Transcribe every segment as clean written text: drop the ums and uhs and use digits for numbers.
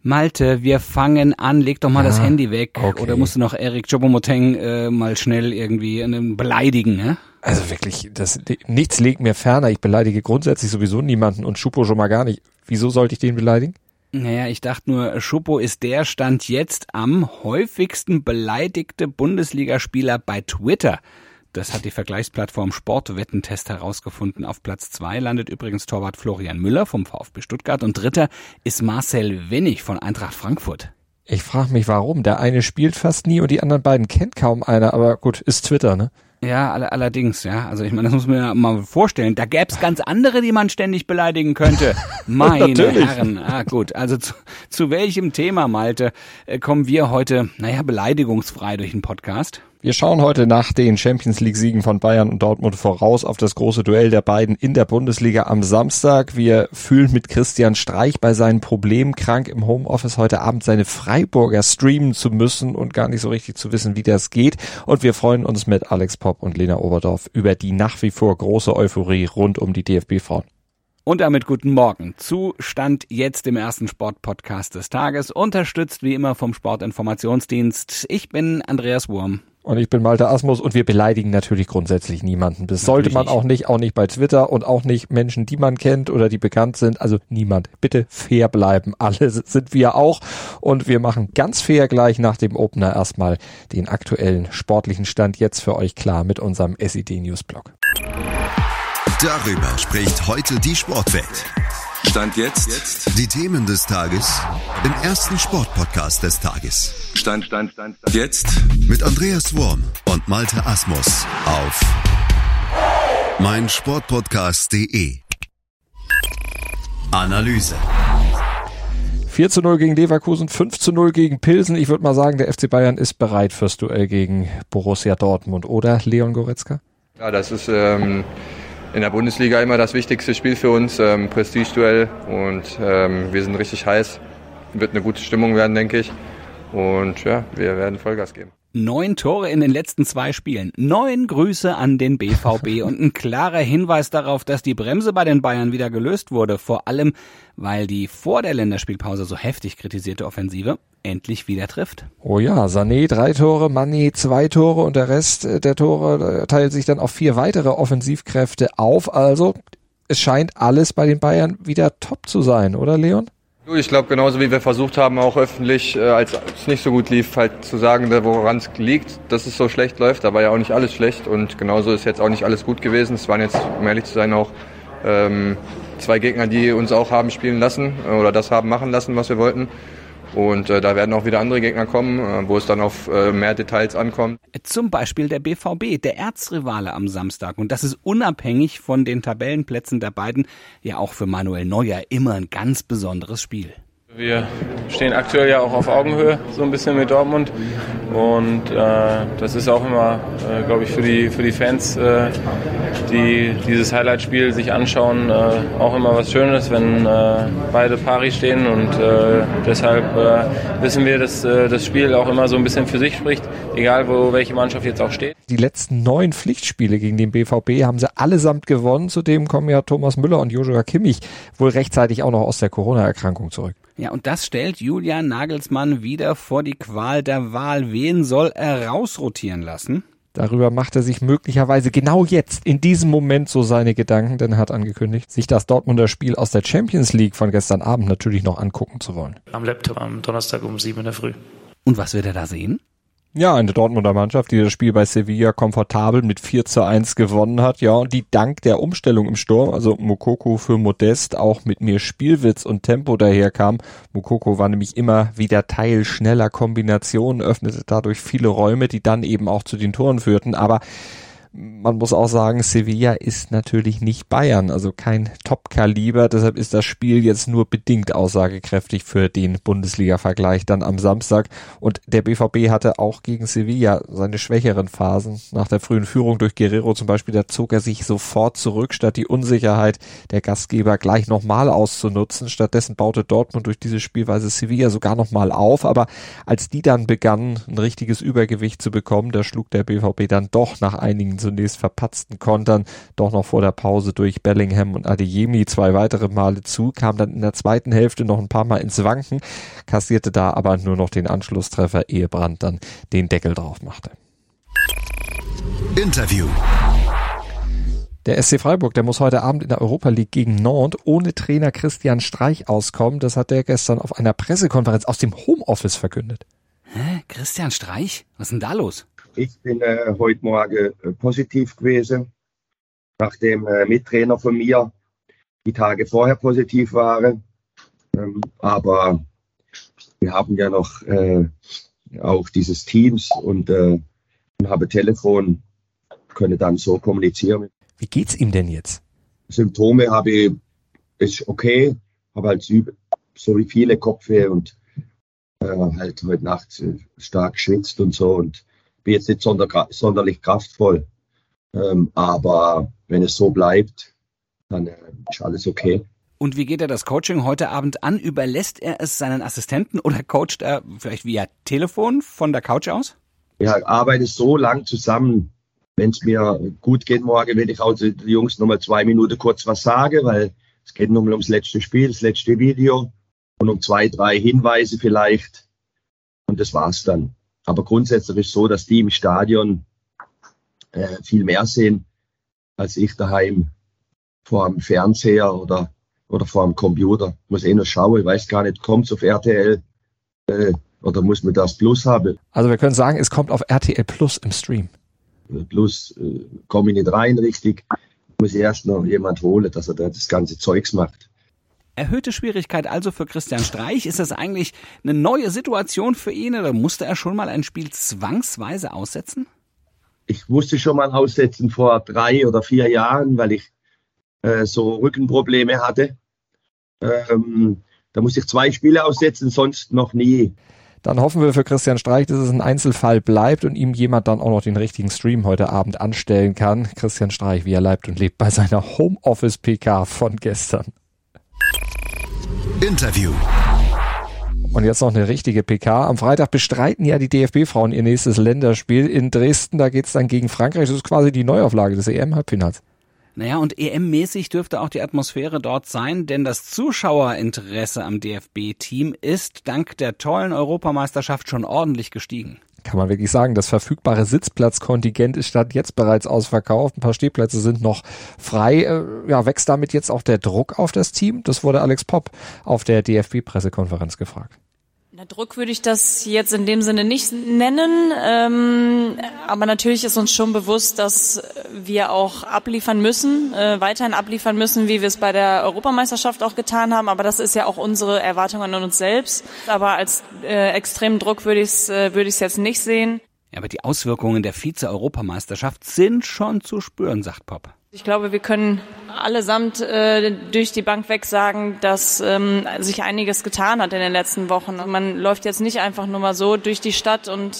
Malte, wir fangen an. Leg doch mal das Handy weg. Okay. Oder musst du noch Erik Choupo-Moting mal schnell irgendwie beleidigen, ne? Also wirklich, nichts liegt mir ferner. Ich beleidige grundsätzlich sowieso niemanden und Choupo schon mal gar nicht. Wieso sollte ich den beleidigen? Naja, ich dachte nur, Choupo ist der Stand jetzt am häufigsten beleidigte Bundesligaspieler bei Twitter. Das hat die Vergleichsplattform Sportwettentest herausgefunden. Auf Platz 2 landet übrigens Torwart Florian Müller vom VfB Stuttgart und dritter ist Marcel Wennig von Eintracht Frankfurt. Ich frage mich, warum. Der eine spielt fast nie und die anderen beiden kennt kaum einer. Aber gut, ist Twitter, ne? Ja, allerdings, ja. Also ich meine, das muss man ja mal vorstellen. Da gäb's ganz andere, die man ständig beleidigen könnte. Meine Herren. Gut. Also zu welchem Thema, Malte, kommen wir heute, beleidigungsfrei durch den Podcast? Wir schauen heute nach den Champions-League-Siegen von Bayern und Dortmund voraus auf das große Duell der beiden in der Bundesliga am Samstag. Wir fühlen mit Christian Streich bei seinen Problemen, krank im Homeoffice heute Abend seine Freiburger streamen zu müssen und gar nicht so richtig zu wissen, wie das geht. Und wir freuen uns mit Alex Popp und Lena Oberdorf über die nach wie vor große Euphorie rund um die DFB-Frauen. Und damit guten Morgen. Zustand jetzt im ersten Sportpodcast des Tages, unterstützt wie immer vom Sportinformationsdienst. Ich bin Andreas Wurm. Und ich bin Malte Asmus und wir beleidigen natürlich grundsätzlich niemanden. Das sollte man auch nicht bei Twitter und auch nicht Menschen, die man kennt oder die bekannt sind. Also niemand. Bitte fair bleiben. Alle sind wir auch. Und wir machen ganz fair gleich nach dem Opener erstmal den aktuellen sportlichen Stand jetzt für euch klar mit unserem SED Newsblog. Darüber spricht heute die Sportwelt. Stand jetzt. Die Themen des Tages im ersten Sportpodcast des Tages. Stand jetzt. Mit Andreas Wurm und Malte Asmus auf meinsportpodcast.de. Analyse. 4:0 gegen Leverkusen, 5:0 gegen Pilsen. Ich würde mal sagen, der FC Bayern ist bereit fürs Duell gegen Borussia Dortmund, oder Leon Goretzka? Ja, das ist in der Bundesliga immer das wichtigste Spiel für uns, Prestigeduell, und wir sind richtig heiß. Wird eine gute Stimmung werden, denke ich. Und ja, wir werden Vollgas geben. 9 Tore in den letzten 2 Spielen. 9 Grüße an den BVB und ein klarer Hinweis darauf, dass die Bremse bei den Bayern wieder gelöst wurde. Vor allem, weil die vor der Länderspielpause so heftig kritisierte Offensive endlich wieder trifft. Oh ja, Sané 3 Tore, Mané 2 Tore und der Rest der Tore teilt sich dann auf 4 weitere Offensivkräfte auf. Also es scheint alles bei den Bayern wieder top zu sein, oder Leon? Ich glaube, genauso wie wir versucht haben, auch öffentlich, als es nicht so gut lief, halt zu sagen, woran es liegt, dass es so schlecht läuft. Da war ja auch nicht alles schlecht und genauso ist jetzt auch nicht alles gut gewesen. Es waren jetzt, um ehrlich zu sein, auch 2 Gegner, die uns auch haben spielen lassen oder das haben machen lassen, was wir wollten. Und da werden auch wieder andere Gegner kommen, wo es dann auf mehr Details ankommt. Zum Beispiel der BVB, der Erzrivale am Samstag. Und das ist unabhängig von den Tabellenplätzen der beiden ja auch für Manuel Neuer immer ein ganz besonderes Spiel. Wir stehen aktuell ja auch auf Augenhöhe so ein bisschen mit Dortmund und das ist auch immer, glaube ich, für die Fans, die dieses Highlight-Spiel sich anschauen, auch immer was Schönes, wenn beide pari stehen und deshalb wissen wir, dass das Spiel auch immer so ein bisschen für sich spricht, egal welche Mannschaft jetzt auch steht. Die letzten 9 Pflichtspiele gegen den BVB haben sie allesamt gewonnen. Zudem kommen ja Thomas Müller und Joshua Kimmich wohl rechtzeitig auch noch aus der Corona-Erkrankung zurück. Ja, und das stellt Julian Nagelsmann wieder vor die Qual der Wahl. Wen soll er rausrotieren lassen? Darüber macht er sich möglicherweise genau jetzt, in diesem Moment, so seine Gedanken, denn er hat angekündigt, sich das Dortmunder Spiel aus der Champions League von gestern Abend natürlich noch angucken zu wollen. Am Laptop am Donnerstag um 7 in der Früh. Und was wird er da sehen? Ja, eine Dortmunder Mannschaft, die das Spiel bei Sevilla komfortabel mit 4:1 gewonnen hat. Ja, und die dank der Umstellung im Sturm, also Moukoko für Modest, auch mit mehr Spielwitz und Tempo daherkam. Moukoko war nämlich immer wieder Teil schneller Kombinationen, öffnete dadurch viele Räume, die dann eben auch zu den Toren führten. Aber man muss auch sagen, Sevilla ist natürlich nicht Bayern, also kein Top-Kaliber. Deshalb ist das Spiel jetzt nur bedingt aussagekräftig für den Bundesliga-Vergleich dann am Samstag. Und der BVB hatte auch gegen Sevilla seine schwächeren Phasen. Nach der frühen Führung durch Guerrero zum Beispiel, da zog er sich sofort zurück, statt die Unsicherheit der Gastgeber gleich nochmal auszunutzen. Stattdessen baute Dortmund durch diese Spielweise Sevilla sogar nochmal auf. Aber als die dann begannen, ein richtiges Übergewicht zu bekommen, da schlug der BVB dann doch nach einigen zunächst verpatzten Kontern doch noch vor der Pause durch Bellingham und Adeyemi 2 weitere Male zu, kam dann in der zweiten Hälfte noch ein paar Mal ins Wanken, kassierte da aber nur noch den Anschlusstreffer, ehe Brandt dann den Deckel drauf machte. Interview. Der SC Freiburg, der muss heute Abend in der Europa League gegen Nantes ohne Trainer Christian Streich auskommen. Das hat er gestern auf einer Pressekonferenz aus dem Homeoffice verkündet. Hä? Christian Streich? Was ist denn da los? Ich bin heute Morgen positiv gewesen, nachdem Mittrainer von mir die Tage vorher positiv waren. Aber wir haben ja noch auch dieses Teams und habe Telefon, können dann so kommunizieren. Wie geht's ihm denn jetzt? Symptome habe ich, ist okay, habe halt so wie viele Kopfweh und halt heute Nacht stark geschwitzt und so und bin jetzt nicht sonderlich kraftvoll. Aber wenn es so bleibt, dann ist alles okay. Und wie geht er das Coaching heute Abend an? Überlässt er es seinen Assistenten oder coacht er vielleicht via Telefon von der Couch aus? Ja, ich arbeite so lang zusammen. Wenn es mir gut geht morgen, werde ich auch den Jungs nochmal 2 Minuten kurz was sagen, weil es geht nochmal ums letzte Spiel, das letzte Video und um 2, 3 Hinweise vielleicht. Und das war's dann. Aber grundsätzlich ist es so, dass die im Stadion viel mehr sehen, als ich daheim vor dem Fernseher oder vor dem Computer. Ich muss nur schauen, ich weiß gar nicht, kommt es auf RTL oder muss man das Plus haben? Also wir können sagen, es kommt auf RTL Plus im Stream. Plus komme ich nicht rein richtig. Muss ich erst noch jemand holen, dass er das ganze Zeugs macht. Erhöhte Schwierigkeit also für Christian Streich. Ist das eigentlich eine neue Situation für ihn oder musste er schon mal ein Spiel zwangsweise aussetzen? Ich musste schon mal aussetzen vor 3 oder 4 Jahren, weil ich so Rückenprobleme hatte. Da musste ich 2 Spiele aussetzen, sonst noch nie. Dann hoffen wir für Christian Streich, dass es ein Einzelfall bleibt und ihm jemand dann auch noch den richtigen Stream heute Abend anstellen kann. Christian Streich, wie er leibt und lebt bei seiner Homeoffice-PK von gestern. Interview. Und jetzt noch eine richtige PK. Am Freitag bestreiten ja die DFB-Frauen ihr nächstes Länderspiel in Dresden. Da geht's dann gegen Frankreich. Das ist quasi die Neuauflage des EM-Halbfinals. Naja, und EM-mäßig dürfte auch die Atmosphäre dort sein, denn das Zuschauerinteresse am DFB-Team ist dank der tollen Europameisterschaft schon ordentlich gestiegen. Kann man wirklich sagen, das verfügbare Sitzplatzkontingent ist Stand jetzt bereits ausverkauft. Ein paar Stehplätze sind noch frei. Wächst damit jetzt auch der Druck auf das Team? Das wurde Alex Popp auf der DFB-Pressekonferenz gefragt. Na, Druck würde ich das jetzt in dem Sinne nicht nennen, aber natürlich ist uns schon bewusst, dass wir auch abliefern müssen, weiterhin abliefern müssen, wie wir es bei der Europameisterschaft auch getan haben, aber das ist ja auch unsere Erwartung an uns selbst. Aber als extremen Druck würde ich es jetzt nicht sehen. Ja, aber die Auswirkungen der Vize-Europameisterschaft sind schon zu spüren, sagt Popp. Ich glaube, wir können allesamt durch die Bank weg sagen, dass sich einiges getan hat in den letzten Wochen. Man läuft jetzt nicht einfach nur mal so durch die Stadt und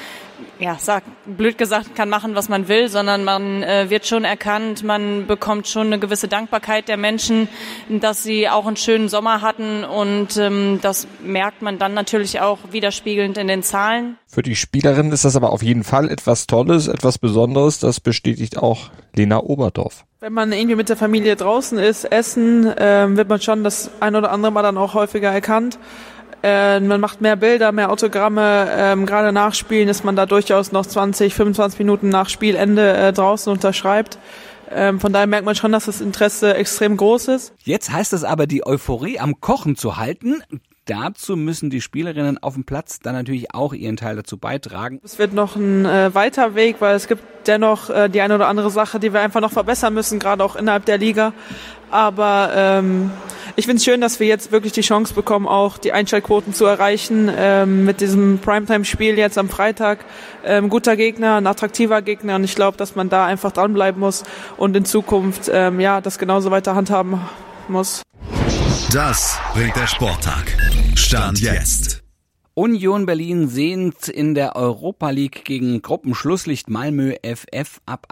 blöd gesagt, kann machen, was man will, sondern man wird schon erkannt, man bekommt schon eine gewisse Dankbarkeit der Menschen, dass sie auch einen schönen Sommer hatten und das merkt man dann natürlich auch widerspiegelnd in den Zahlen. Für die Spielerin ist das aber auf jeden Fall etwas Tolles, etwas Besonderes, das bestätigt auch Lena Oberdorf. Wenn man irgendwie mit der Familie draußen ist, essen, wird man schon das ein oder andere Mal dann auch häufiger erkannt. Man macht mehr Bilder, mehr Autogramme, gerade nach Spielen ist man da durchaus noch 20, 25 Minuten nach Spielende draußen unterschreibt. Von daher merkt man schon, dass das Interesse extrem groß ist. Jetzt heißt es aber, die Euphorie am Kochen zu halten. Dazu müssen die Spielerinnen auf dem Platz dann natürlich auch ihren Teil dazu beitragen. Es wird noch ein weiter Weg, weil es gibt dennoch die eine oder andere Sache, die wir einfach noch verbessern müssen, gerade auch innerhalb der Liga. Aber ich finde es schön, dass wir jetzt wirklich die Chance bekommen, auch die Einschaltquoten zu erreichen mit diesem Primetime-Spiel jetzt am Freitag. Guter Gegner, ein attraktiver Gegner und ich glaube, dass man da einfach dranbleiben muss und in Zukunft das genauso weiter handhaben muss. Das bringt der Sporttag. Stand jetzt. Union Berlin sehnt in der Europa League gegen Gruppenschlusslicht Malmö FF ab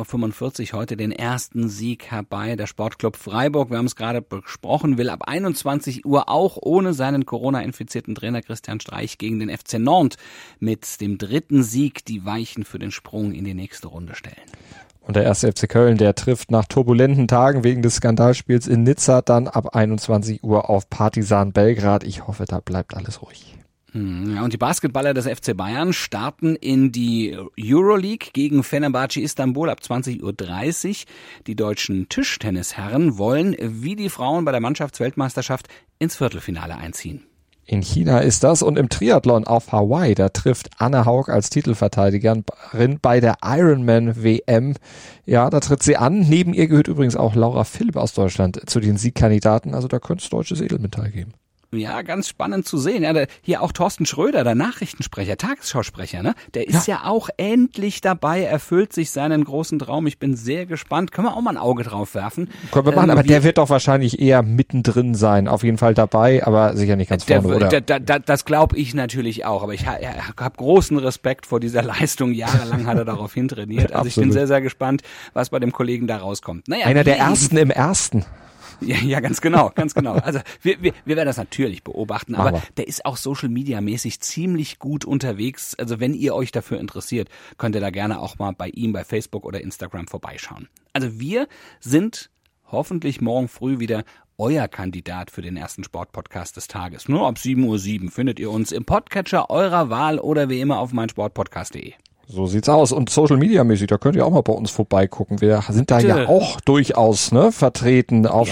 18.45 Uhr heute den ersten Sieg herbei. Der Sportclub Freiburg, wir haben es gerade besprochen, will ab 21 Uhr auch ohne seinen Corona-infizierten Trainer Christian Streich gegen den FC Nantes mit dem 3. Sieg die Weichen für den Sprung in die nächste Runde stellen. Und der 1. FC Köln, der trifft nach turbulenten Tagen wegen des Skandalspiels in Nizza dann ab 21 Uhr auf Partizan Belgrad. Ich hoffe, da bleibt alles ruhig. Ja, und die Basketballer des FC Bayern starten in die Euroleague gegen Fenerbahce Istanbul ab 20.30 Uhr. Die deutschen Tischtennisherren wollen, wie die Frauen bei der Mannschaftsweltmeisterschaft, ins Viertelfinale einziehen. In China ist das und im Triathlon auf Hawaii, da trifft Anne Haug als Titelverteidigerin bei der Ironman WM. Ja, da tritt sie an. Neben ihr gehört übrigens auch Laura Philipp aus Deutschland zu den Siegkandidaten. Also da könnte es deutsches Edelmetall geben. Ja, ganz spannend zu sehen. Ja, hier auch Thorsten Schröder, der Nachrichtensprecher, Tagesschausprecher, ne? Der ist ja auch endlich dabei, erfüllt sich seinen großen Traum. Ich bin sehr gespannt. Können wir auch mal ein Auge drauf werfen? Können wir machen, aber der wird doch wahrscheinlich eher mittendrin sein. Auf jeden Fall dabei, aber sicher nicht ganz vorne, oder? Das glaube ich natürlich auch. Aber ich habe großen Respekt vor dieser Leistung. Jahrelang hat er darauf hintrainiert. Also ich bin sehr, sehr gespannt, was bei dem Kollegen da rauskommt. Naja, einer der Ersten im Ersten. Ja, ganz genau. Also wir werden das natürlich beobachten, aber der ist auch Social-Media-mäßig ziemlich gut unterwegs. Also wenn ihr euch dafür interessiert, könnt ihr da gerne auch mal bei ihm bei Facebook oder Instagram vorbeischauen. Also wir sind hoffentlich morgen früh wieder euer Kandidat für den ersten Sportpodcast des Tages. Nur ab 7.07 Uhr findet ihr uns im Podcatcher eurer Wahl oder wie immer auf meinsportpodcast.de. So sieht's aus. Und Social Media mäßig, da könnt ihr auch mal bei uns vorbeigucken. Wir sind da ja auch durchaus vertreten auf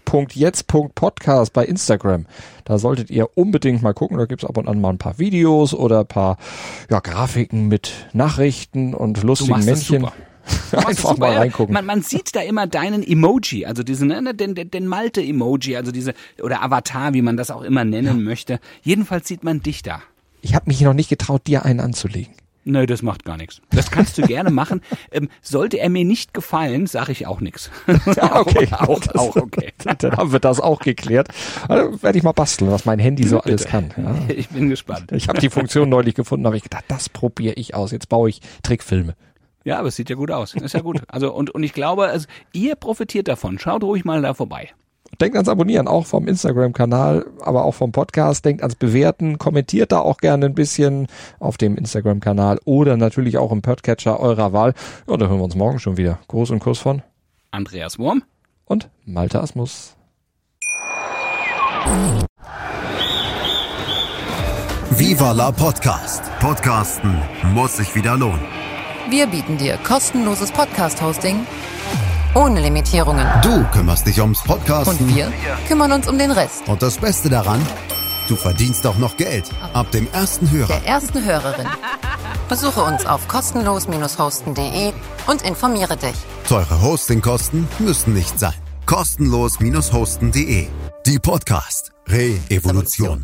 stand.jetzt.podcast bei Instagram. Da solltet ihr unbedingt mal gucken. Da gibt's ab und an mal ein paar Videos oder ein paar Grafiken mit Nachrichten und lustigen Männchen. Einfach mal reingucken. Man sieht da immer deinen Emoji, also diesen, den Malte-Emoji, also diese, oder Avatar, wie man das auch immer nennen möchte. Jedenfalls sieht man dich da. Ich habe mich noch nicht getraut, dir einen anzulegen. Nö, das macht gar nichts. Das kannst du gerne machen. Sollte er mir nicht gefallen, sage ich auch nichts. Ja, okay. auch okay. Dann haben wir das auch geklärt. Also werde ich mal basteln, was mein Handy so alles kann. Ja. Ich bin gespannt. Ich habe die Funktion neulich gefunden, aber ich gedacht, das probiere ich aus. Jetzt baue ich Trickfilme. Ja, aber es sieht ja gut aus. Ist ja gut. Also und ich glaube, also, ihr profitiert davon. Schaut ruhig mal da vorbei. Denkt ans Abonnieren, auch vom Instagram-Kanal, aber auch vom Podcast. Denkt ans Bewerten, kommentiert da auch gerne ein bisschen auf dem Instagram-Kanal oder natürlich auch im Podcatcher eurer Wahl. Ja, da hören wir uns morgen schon wieder. Gruß und Kuss von Andreas Wurm und Malte Asmus. Viva la Podcast. Podcasten muss sich wieder lohnen. Wir bieten dir kostenloses Podcast-Hosting ohne Limitierungen. Du kümmerst dich ums Podcasten. Und wir kümmern uns um den Rest. Und das Beste daran, du verdienst auch noch Geld. Ab dem ersten Hörer. Der ersten Hörerin. Besuche uns auf kostenlos-hosten.de und informiere dich. Teure Hostingkosten müssen nicht sein. Kostenlos-hosten.de. Die Podcast Re-Evolution.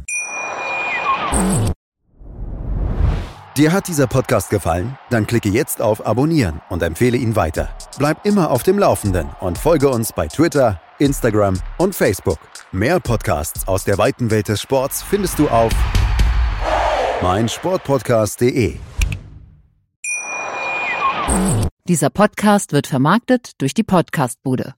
Dir hat dieser Podcast gefallen? Dann klicke jetzt auf Abonnieren und empfehle ihn weiter. Bleib immer auf dem Laufenden und folge uns bei Twitter, Instagram und Facebook. Mehr Podcasts aus der weiten Welt des Sports findest du auf meinsportpodcast.de. Dieser Podcast wird vermarktet durch die Podcastbude.